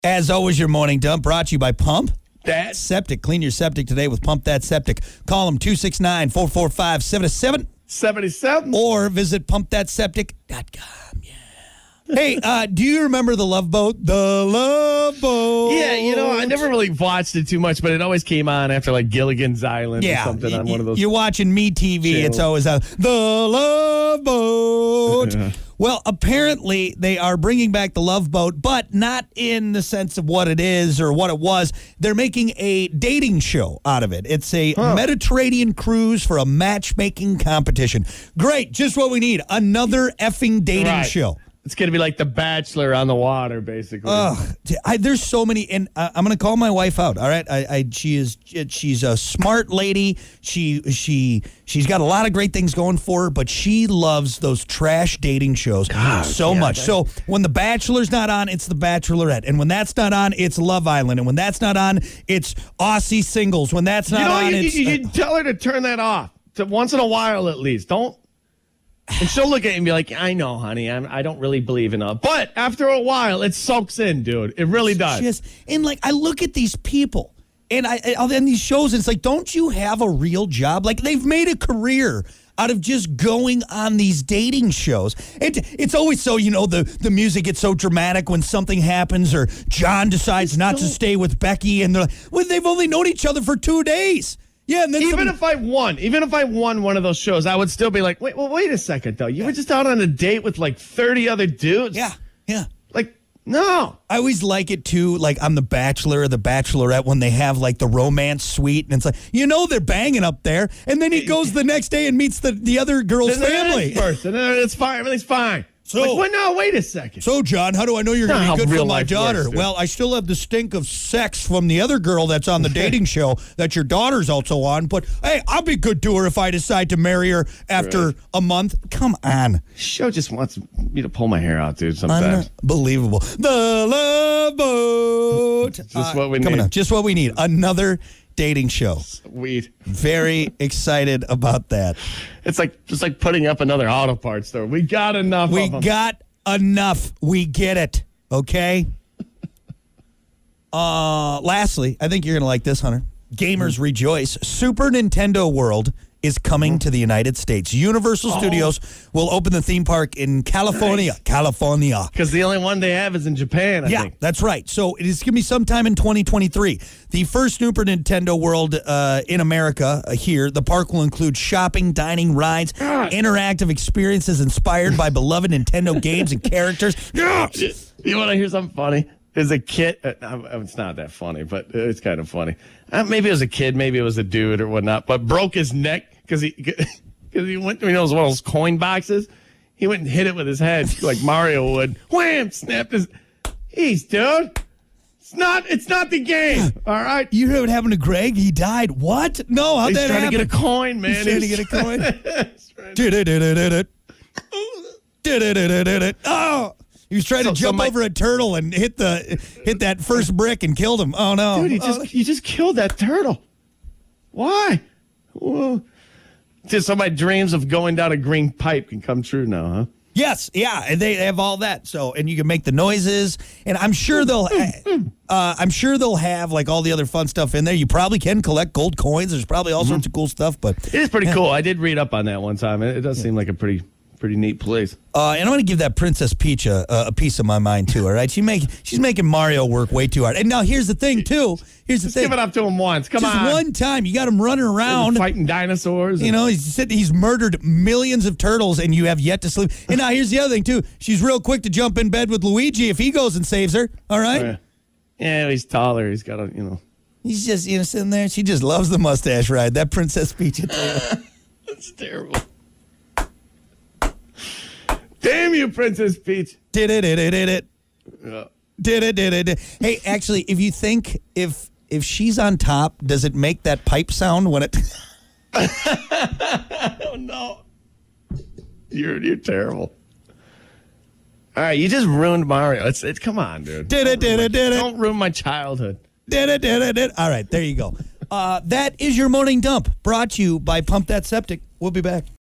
As always, your morning dump brought to you by Pump That Septic. Clean your septic today with Pump That Septic. Call them 269-445-7777 77. or visit pumpthatseptic.com. Yeah. Hey, do you remember The Love Boat? The Love Boat. Yeah, I never really watched it too much, but it always came on after like Gilligan's Island or something on one of those. You're watching Me TV. channels. It's always on The Love Boat. Yeah. Well, apparently they are bringing back The Love Boat, but not in the sense of what it is or what it was. They're making a dating show out of it. It's a Mediterranean cruise for a matchmaking competition. Great. Just what we need. Another effing dating Right. show. It's going to be like The Bachelor on the water, basically. There's so many, and I'm going to call my wife out. All right, she's a smart lady. She's got a lot of great things going for her, but she loves those trash dating shows so much. So when The Bachelor's not on, it's The Bachelorette, and when that's not on, it's Love Island, and when that's not on, it's Aussie Singles. When that's not on, it's you tell her to turn that off once in a while at least. Don't. And she'll look at you and be like, I know, honey, I don't really believe in it. But after a while, it soaks in, dude. It really does. I look at these people and and these shows, and it's like, don't you have a real job? Like, they've made a career out of just going on these dating shows. It's always so, the music gets so dramatic when something happens or John decides not to stay with Becky, and they're like, well, they've only known each other for 2 days. Yeah, and then even if I won one of those shows, I would still be like, wait a second, though. You were just out on a date with like 30 other dudes. Yeah. Like, no. I always like it, too, like on The Bachelor or The Bachelorette when they have like the romance suite, and it's like, they're banging up there, and then he goes the next day and meets the other girl's family. And then it's fine. Everything's fine. So, wait a second. So, John, how do I know you're going to be good for my daughter? Works, well, I still have the stink of sex from the other girl that's on the dating show that your daughter's also on. But, hey, I'll be good to her if I decide to marry her after a month. Come on. Show just wants me to pull my hair out, dude, sometimes. Unbelievable. The Love Boat. Just what we need. Coming up. Just what we need. Another dating show. Sweet. Very excited about that. It's just like putting up another auto parts store. We got enough of them. We got enough. We get it. Okay? Lastly, I think you're going to like this, Hunter. Gamers rejoice. Super Nintendo World is coming to the United States. Universal Studios will open the theme park in California. Nice. California. Because the only one they have is in Japan, I think. Yeah, that's right. So it is going to be sometime in 2023. The first Super Nintendo World in America here. The park will include shopping, dining, rides, interactive experiences inspired by beloved Nintendo games and characters. You want to hear something funny? As a kid, it's not that funny, but it's kind of funny. Maybe it was a kid, maybe it was a dude or whatnot, but broke his neck because he went, it was one of those coin boxes. He went and hit it with his head like Mario would. Wham! Snapped his. Jeez, dude. It's not the game. All right. You heard what happened to Greg? He died. What? No, how'd that happen? He's trying to get a coin, man. He's trying to get a coin. Oh. He was trying to jump over a turtle and hit that first brick and killed him. Oh no, dude! You just killed that turtle. Why? Well, just so my dreams of going down a green pipe can come true now, huh? Yes, yeah, and they have all that. So, and you can make the noises, and I'm sure they'll have like all the other fun stuff in there. You probably can collect gold coins. There's probably all sorts of cool stuff, but it is pretty cool. I did read up on that one time. It does seem like a pretty neat place. And I'm going to give that Princess Peach a piece of my mind, too, all right? She's making Mario work way too hard. And now here's the thing, too. Just give it up to him once. Come on. Just one time. You got him running around. Fighting dinosaurs. He's murdered millions of turtles, and you have yet to sleep. And now here's the other thing, too. She's real quick to jump in bed with Luigi if he goes and saves her, all right? Yeah, he's taller. He's got a, He's just, sitting there. She just loves the mustache ride. That Princess Peach. That's terrible. Damn you, Princess Peach. Did it. Yeah. Did it. Hey, actually, if you think if she's on top, does it make that pipe sound when it... Oh, no. You're terrible. All right, you just ruined Mario. It's come on, dude. Did it. Don't ruin my childhood. Did it. All right, there you go. That is your morning dump, brought to you by Pump That Septic. We'll be back.